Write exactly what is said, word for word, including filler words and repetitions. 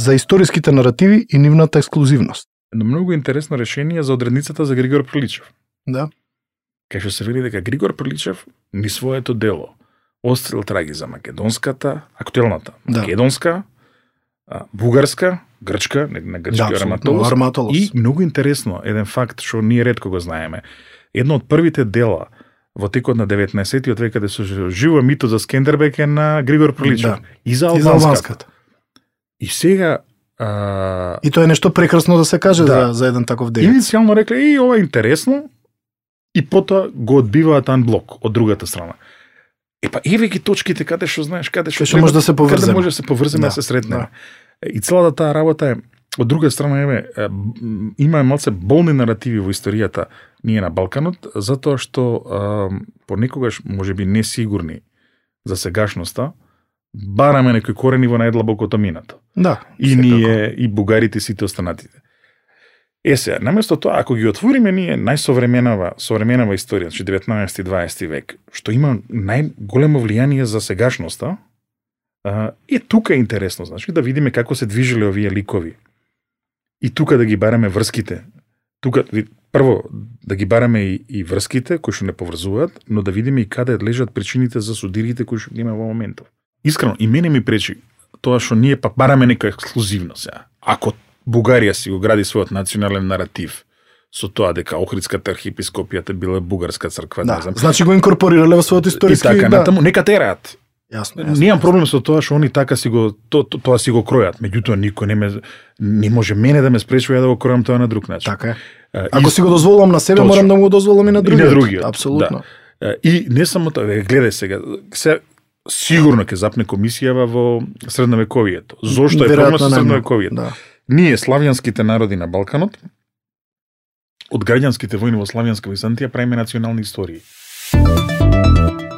за историските наративи и нивната ексклузивност. Едно многу интересно решение за одредницата за Григор Приличев. Да. Кај што се вели дека Григор Приличев ни своето дело Отстрел траги за македонската, актуелната Да. македонска, а, бугарска, грчка, не, не грчки, Да, Араматолос. Араматолос. И многу интересно, еден факт што ние ретко го знаеме. Едно од првите дела во текот на деветнаесеттиот век каде се живо мито за Скендербек е на Григор Приличев. Да. И за И за албанската. албанската. И сега а... И тоа е нешто прекрасно да се каже Да. за, за еден таков деец. иницијално рекле, и ова е интересно, и потоа го одбиваат анблок од другата страна. Епа, еве ги точките каде што знаеш, каде што Каде што може да се поврземе. Каде може да се поврземе, да, да се сретнеме. Да. И целата таа работа е, од друга страна, еве, е, м, има малце болни наративи во историјата ние на Балканот, затоа што е, понекогаш можеби несигурни за сегашноста, бараме некои корени во најдлабокото минато. Да. И секако. ние, и бугарите, и сите останатите. Е сега, наместо тоа, ако ги отвориме ние најсовременава, современава историја, значи деветнаесети и дваесети век, што има најголемо влијание за сегашноста, а, е тука е интересно, значи да видиме како се движеле овие ликови. И тука да ги бараме врските. Тука, прво, да ги бараме и, и врските, кои што не поврзуваат, но да видиме и каде лежат причините за судирите кои што ги има во моментов. Искрено, и мене ми пречи тоа што ние па бараме нека ексклузивно сега. Ако Бугарија си го гради својот национален наратив со тоа дека Охридската архиепископијата била бугарска црква, Да. не знам. Значи го инкорпорирале во својот И историски. така, да. натаму, нека тераат. Јасно, јасно. Немам проблем со тоа што они така си го то, то, тоа си го кројат, меѓутоа никој не ме не може мене да ме спречува ја да го кројам тоа на друг начин. Така е. А, Ако и- си го дозволувам на себе, Точно. морам да му го дозволам и на И другиот. на другиот. Апсолутно. Да. А, И не само тоа, ве, гледај сега, се сигурно ќе запне комисијава во средновековието. Зошто е проблем со Веројатно најмногу, средновековието? Да. Ние, славјанските народи на Балканот, од граѓанските војни во Славјанска Византија правиме национални истории.